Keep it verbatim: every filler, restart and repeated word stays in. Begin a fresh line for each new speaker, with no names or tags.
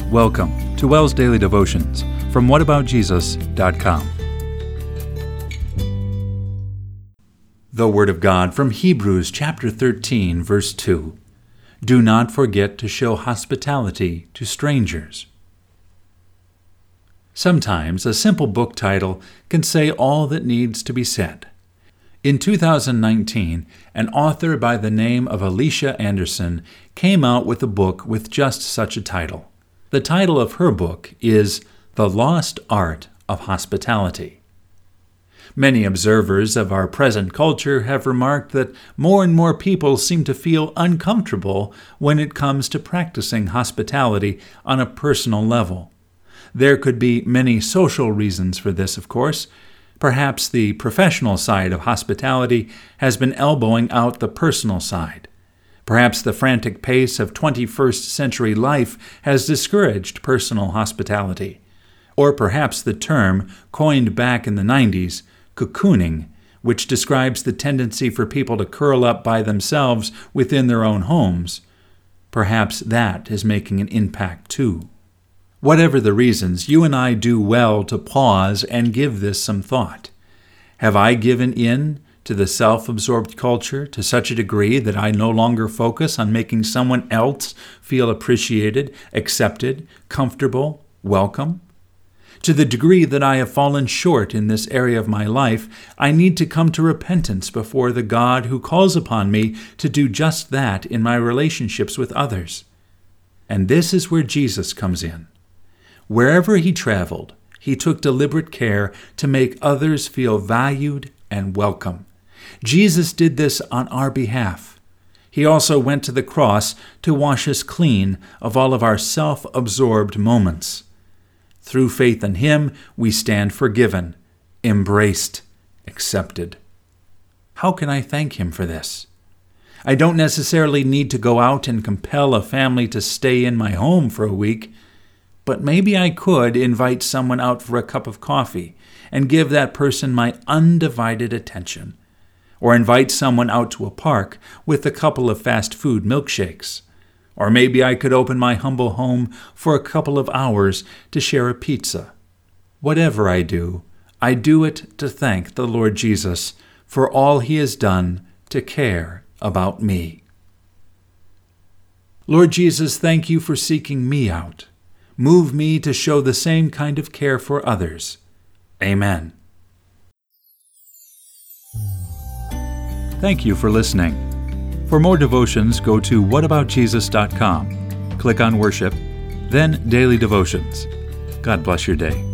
Welcome to WELS Daily Devotions from what about jesus dot com. The Word of God from Hebrews chapter thirteen, verse two. Do not forget to show hospitality to strangers. Sometimes a simple book title can say all that needs to be said. In two thousand nineteen, an author by the name of Alicia Anderson came out with a book with just such a title. The title of her book is The Lost Art of Hospitality. Many observers of our present culture have remarked that more and more people seem to feel uncomfortable when it comes to practicing hospitality on a personal level. There could be many social reasons for this, of course. Perhaps the professional side of hospitality has been elbowing out the personal side. Perhaps the frantic pace of twenty-first century life has discouraged personal hospitality. Or perhaps the term, coined back in the nineties, cocooning, which describes the tendency for people to curl up by themselves within their own homes. Perhaps that is making an impact too. Whatever the reasons, you and I do well to pause and give this some thought. Have I given in to the self-absorbed culture to such a degree that I no longer focus on making someone else feel appreciated, accepted, comfortable, welcome? To the degree that I have fallen short in this area of my life, I need to come to repentance before the God who calls upon me to do just that in my relationships with others. And this is where Jesus comes in. Wherever he traveled, he took deliberate care to make others feel valued and welcome. Jesus did this on our behalf. He also went to the cross to wash us clean of all of our self-absorbed moments. Through faith in him, we stand forgiven, embraced, accepted. How can I thank him for this? I don't necessarily need to go out and compel a family to stay in my home for a week, but maybe I could invite someone out for a cup of coffee and give that person my undivided attention. Or invite someone out to a park with a couple of fast food milkshakes. Or maybe I could open my humble home for a couple of hours to share a pizza. Whatever I do, I do it to thank the Lord Jesus for all he has done to care about me. Lord Jesus, thank you for seeking me out. Move me to show the same kind of care for others. Amen. Thank you for listening. For more devotions, go to what about jesus dot com. Click on Worship, then Daily Devotions. God bless your day.